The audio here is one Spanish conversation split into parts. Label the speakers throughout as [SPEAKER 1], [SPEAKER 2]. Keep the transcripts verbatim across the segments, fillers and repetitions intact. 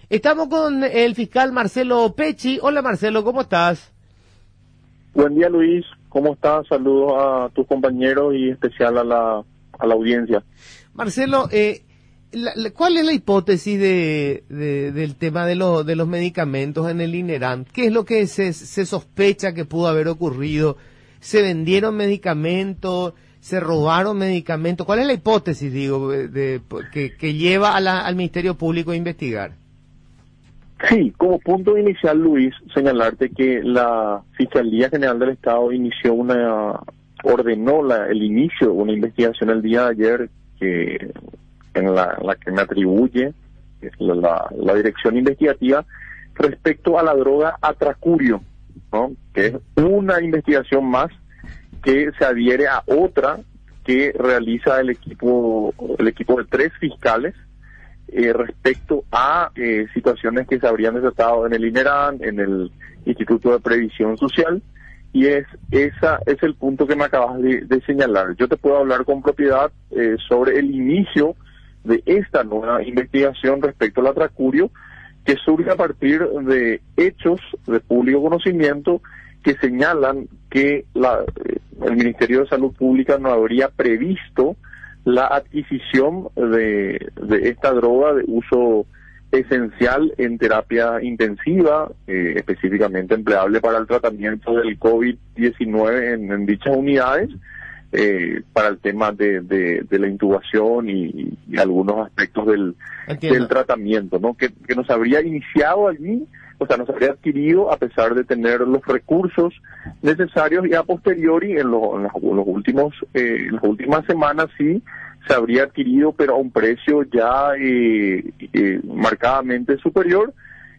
[SPEAKER 1] Estamos con el fiscal Marcelo Pecci. Hola Marcelo, ¿cómo estás?
[SPEAKER 2] Buen día Luis, ¿cómo estás? Saludos a tus compañeros y especial a la, a la audiencia.
[SPEAKER 1] Marcelo, eh, la, la, ¿cuál es la hipótesis de, de, del tema de, lo, de los medicamentos en el INERAN? ¿Qué es lo que se, se sospecha que pudo haber ocurrido? ¿Se vendieron medicamentos? ¿Se robaron medicamentos? ¿Cuál es la hipótesis, digo, de, de, que, que lleva a la, al Ministerio Público a investigar?
[SPEAKER 2] Sí, como punto inicial, Luis, señalarte que la Fiscalía General del Estado inició una, ordenó la, el inicio de una investigación el día de ayer que en la, la que me atribuye la, la, la dirección investigativa respecto a la droga atracurio, ¿no? Que es una investigación más que se adhiere a otra que realiza el equipo, el equipo de tres fiscales. Eh, respecto a eh, situaciones que se habrían desatado en el INERAN, en el Instituto de Previsión Social, y es esa es el punto que me acabas de, de señalar. Yo te puedo hablar con propiedad eh, sobre el inicio de esta nueva investigación respecto al atracurio, que surge a partir de hechos de público conocimiento que señalan que la, eh, el Ministerio de Salud Pública no habría previsto la adquisición de, de esta droga de uso esencial en terapia intensiva, eh, específicamente empleable para el tratamiento del COVID diecinueve en, en dichas unidades, eh, para el tema de, de, de la intubación y, y algunos aspectos del, del tratamiento, ¿no? Que, que nos habría iniciado allí, o sea, nos habría adquirido a pesar de tener los recursos necesarios, y a posteriori, en, lo, en, los, en los últimos, eh, en las últimas semanas sí se habría adquirido, pero a un precio ya eh, eh, marcadamente superior,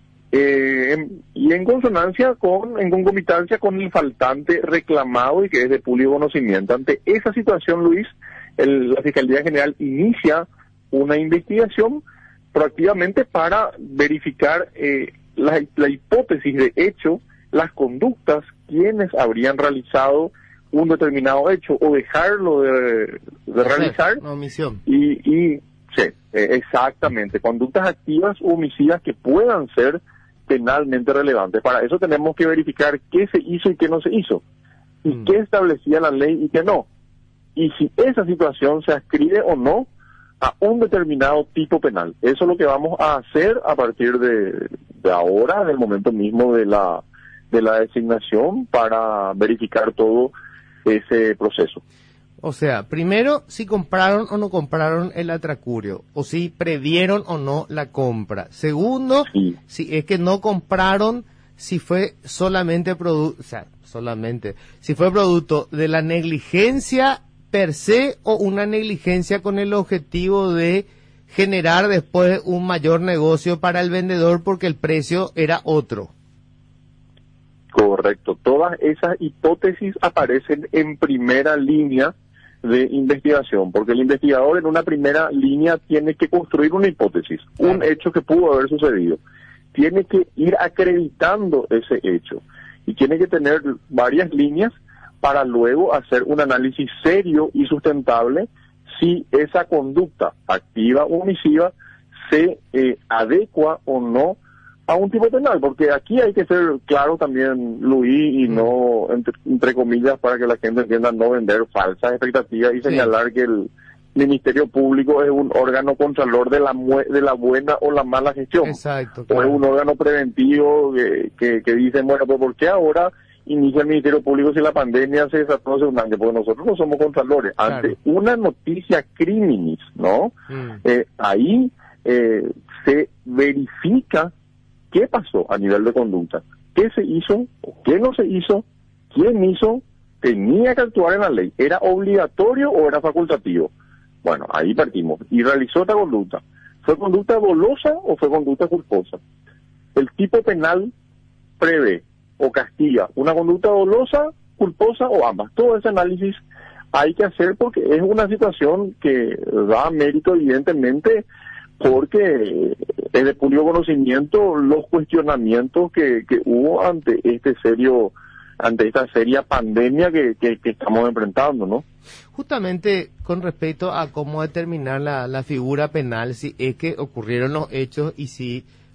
[SPEAKER 2] eh, en, y en consonancia con, en concomitancia con el faltante reclamado y que es de público conocimiento. Ante esa situación, Luis, el, la Fiscalía General inicia una investigación proactivamente para verificar eh, La, la hipótesis de hecho, las conductas, quienes habrían realizado un determinado hecho o dejarlo de, de realizar.
[SPEAKER 1] Una omisión.
[SPEAKER 2] Y, y sí, eh, exactamente, conductas activas o homicidas que puedan ser penalmente relevantes. Para eso tenemos que verificar qué se hizo y qué no se hizo, y mm. qué establecía la ley y qué no. Y si esa situación se adscribe o no a un determinado tipo penal. Eso es lo que vamos a hacer a partir de, de ahora, del momento mismo de la de la designación, para verificar todo ese proceso.
[SPEAKER 1] O sea, primero, si compraron o no compraron el atracurio, o si previeron o no la compra. Segundo, sí. si es que no compraron, si fue solamente producto, o sea, solamente, si fue producto de la negligencia per se o una negligencia con el objetivo de generar después un mayor negocio para el vendedor porque el precio era otro.
[SPEAKER 2] Correcto. Todas esas hipótesis aparecen en primera línea de investigación, porque el investigador en una primera línea tiene que construir una hipótesis, claro. Un hecho que pudo haber sucedido. Tiene que ir acreditando ese hecho y tiene que tener varias líneas para luego hacer un análisis serio y sustentable si esa conducta activa o omisiva se eh, adecua o no a un tipo penal, porque aquí hay que ser claro también, Luis, y mm. no, entre, entre comillas, para que la gente entienda, no vender falsas expectativas y sí. señalar que el Ministerio Público es un órgano contralor de la de la buena o la mala gestión.
[SPEAKER 1] Exacto,
[SPEAKER 2] claro. O es un órgano preventivo que, que, que dicen, bueno, pues ¿por qué ahora inicia el Ministerio Público si la pandemia se desató hace un año? Porque nosotros no somos contralores. Claro. Ante una noticia criminis, ¿no? Mm. Eh, ahí eh, se verifica qué pasó a nivel de conducta, qué se hizo, qué no se hizo, quién hizo, tenía que actuar en la ley, ¿era obligatorio o era facultativo? Bueno, ahí partimos. Y realizó esta conducta. ¿Fue conducta dolosa o fue conducta culposa? El tipo penal prevé o castiga una conducta dolosa, culposa o ambas. Todo ese análisis hay que hacer porque es una situación que da mérito, evidentemente, porque es de público conocimiento los cuestionamientos que, que hubo ante este serio, ante esta seria pandemia que, que, que estamos enfrentando, ¿no?
[SPEAKER 1] Justamente con respecto a cómo determinar la, la figura penal, si es que ocurrieron los hechos y si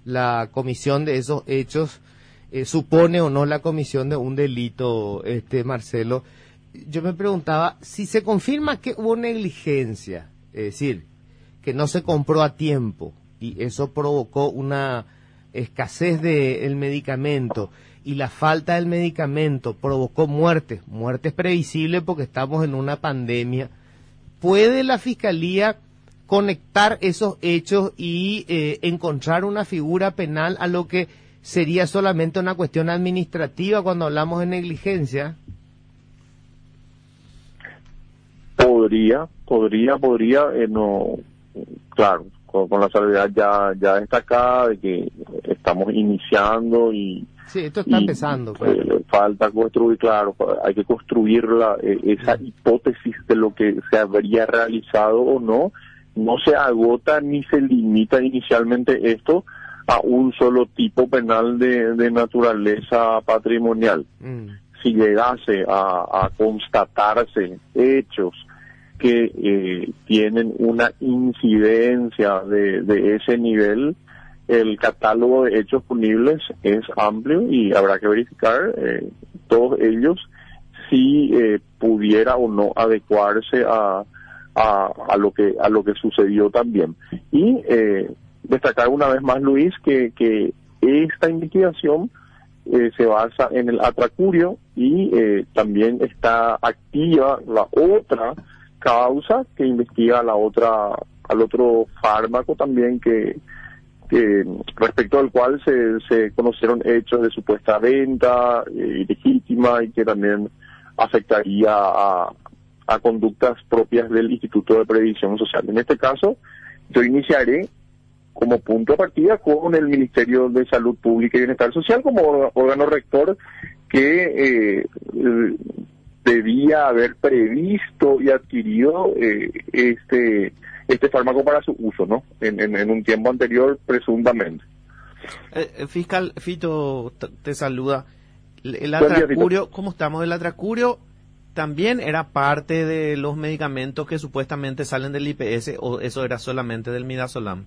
[SPEAKER 1] la comisión de esos hechos eh, supone o no la comisión de un delito, este Marcelo. Yo me preguntaba, si se confirma que hubo negligencia, es decir, que no se compró a tiempo y eso provocó una escasez del medicamento y la falta del medicamento provocó muertes, muertes previsibles porque estamos en una pandemia, ¿puede la Fiscalía conectar esos hechos y eh, encontrar una figura penal a lo que sería solamente una cuestión administrativa cuando hablamos de negligencia?
[SPEAKER 2] Podría, podría, podría, eh, no, claro, con, con la salvedad ya ya destacada de que estamos iniciando y
[SPEAKER 1] sí, esto está
[SPEAKER 2] y,
[SPEAKER 1] empezando, claro.
[SPEAKER 2] Eh, falta construir, claro, hay que construir la, eh, esa hipótesis de lo que se habría realizado o no. No se agota ni se limita inicialmente esto a un solo tipo penal de, de naturaleza patrimonial. Mm. Si llegase a, a constatarse hechos que eh, tienen una incidencia de, de ese nivel, el catálogo de hechos punibles es amplio y habrá que verificar eh, todos ellos si eh, pudiera o no adecuarse a, a, a lo que a lo que sucedió también. Y eh, destacar una vez más, Luis, que, que esta investigación eh, se basa en el atracurio y eh, también está activa la otra causa que investiga la otra al otro fármaco también que que respecto al cual se, se conocieron hechos de supuesta venta eh, ilegítima y que también afectaría a, a conductas propias del Instituto de Previsión Social. En este caso, yo iniciaré como punto de partida con el Ministerio de Salud Pública y Bienestar Social como órgano rector que eh, debía haber previsto y adquirido eh, este este fármaco para su uso, ¿no? En, en, en un tiempo anterior, presuntamente.
[SPEAKER 3] Eh, fiscal Fito te, te saluda. El, el atracurio, ¿cómo estamos? El atracurio también era parte de los medicamentos que supuestamente salen del I P S, o eso era solamente del midazolam.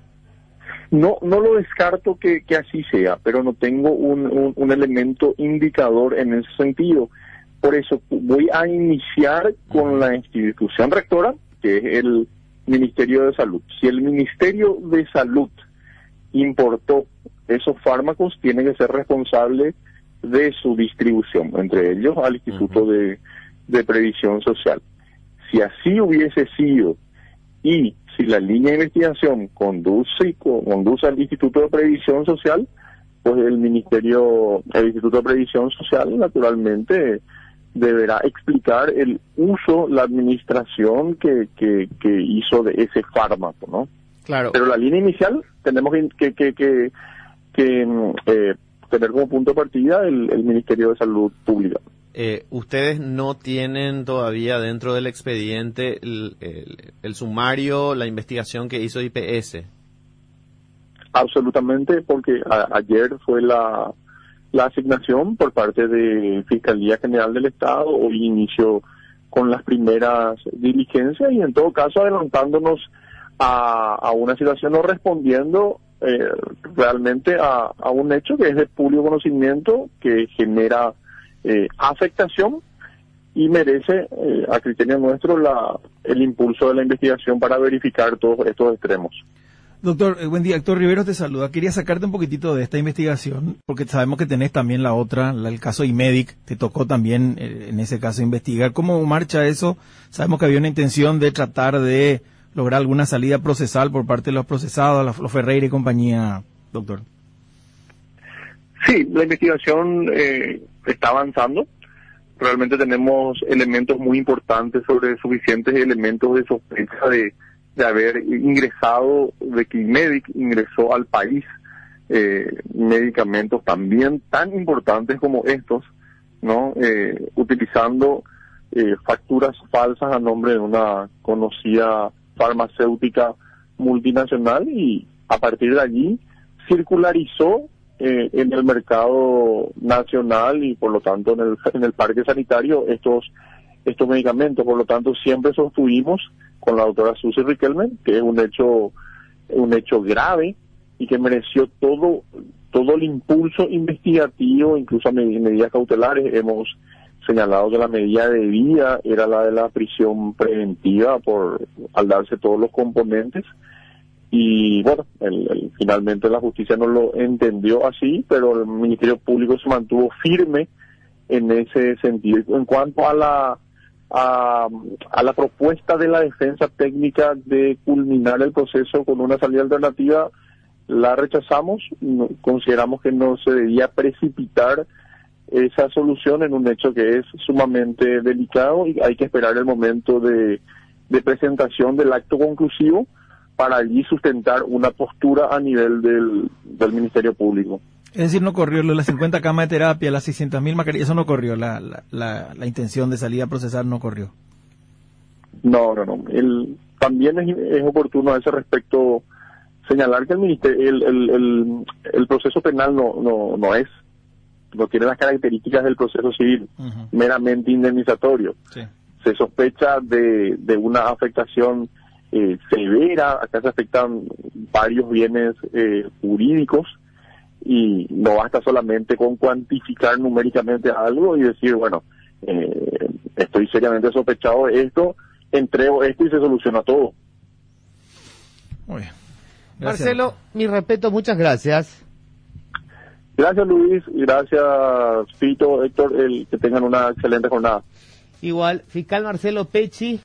[SPEAKER 2] No, no lo descarto que, que así sea, pero no tengo un, un, un elemento indicador en ese sentido. Por eso voy a iniciar con la institución rectora, que es el Ministerio de Salud. Si el Ministerio de Salud importó esos fármacos, tiene que ser responsable de su distribución, entre ellos al Instituto uh-huh. de, de Previsión Social. Si así hubiese sido y si la línea de investigación conduce y conduce al Instituto de Previsión Social, pues el Ministerio, el Instituto de Previsión Social naturalmente deberá explicar el uso, la administración que, que, que hizo de ese fármaco, ¿no?
[SPEAKER 1] Claro.
[SPEAKER 2] Pero la línea inicial tenemos que, que, que, que eh, tener como punto de partida el, el Ministerio de Salud Pública.
[SPEAKER 3] Eh, ustedes no tienen todavía dentro del expediente el, el, el sumario, la investigación que hizo I P S.
[SPEAKER 2] Absolutamente, porque a, ayer fue la la asignación por parte de Fiscalía General del Estado. Hoy inició con las primeras diligencias y en todo caso adelantándonos a, a una situación o respondiendo eh, realmente a, a un hecho que es de público conocimiento, que genera eh, afectación y merece eh, a criterio nuestro la el impulso de la investigación para verificar todos estos extremos.
[SPEAKER 4] Doctor, eh, buen día, Héctor Riveros te saluda. Quería sacarte un poquitito de esta investigación, porque sabemos que tenés también la otra, la, el caso IMEDIC, te tocó también eh, en ese caso investigar. ¿Cómo marcha eso? Sabemos que había una intención de tratar de lograr alguna salida procesal por parte de los procesados, los, los Ferreira y compañía, doctor.
[SPEAKER 2] Sí, la investigación eh, está avanzando. Realmente tenemos elementos muy importantes sobre suficientes elementos de sospecha de de haber ingresado, de que IMEDIC ingresó al país eh, medicamentos también tan importantes como estos, ¿no? Eh, utilizando eh, facturas falsas a nombre de una conocida farmacéutica multinacional y a partir de allí circularizó eh, en el mercado nacional y por lo tanto en el, en el parque sanitario estos estos medicamentos. Por lo tanto siempre sostuvimos con la doctora Susi Riquelme que es un hecho un hecho grave y que mereció todo todo el impulso investigativo, incluso a med- medidas cautelares. Hemos señalado que la medida debida era la de la prisión preventiva por al darse todos los componentes, y bueno, el, el, finalmente la justicia no lo entendió así, pero el Ministerio Público se mantuvo firme en ese sentido. En cuanto a la a, a la propuesta de la defensa técnica de culminar el proceso con una salida alternativa, la rechazamos. No, consideramos que no se debía precipitar esa solución en un hecho que es sumamente delicado, y hay que esperar el momento de, de presentación del acto conclusivo para allí sustentar una postura a nivel del, del Ministerio Público.
[SPEAKER 4] Es decir, no corrió lo de las cincuenta camas de terapia, las seiscientas mil mascarillas, eso no corrió, la, la, la, la intención de salir a procesar no corrió.
[SPEAKER 2] No, no, no. El, también es, es oportuno a ese respecto señalar que el ministerio, el, el, el, el proceso penal no, no, no es, no tiene las características del proceso civil, uh-huh. meramente indemnizatorio. Sí. Se sospecha de, de una afectación eh, severa, acá se afectan varios bienes eh, jurídicos, y no basta solamente con cuantificar numéricamente algo y decir, bueno, eh, estoy seriamente sospechado de esto, entrego esto y se soluciona todo.
[SPEAKER 1] Muy bien. Marcelo, mi respeto, muchas gracias.
[SPEAKER 2] Gracias, Luis, gracias, Fito, Héctor, el, que tengan una excelente jornada.
[SPEAKER 1] Igual, fiscal Marcelo Pecci.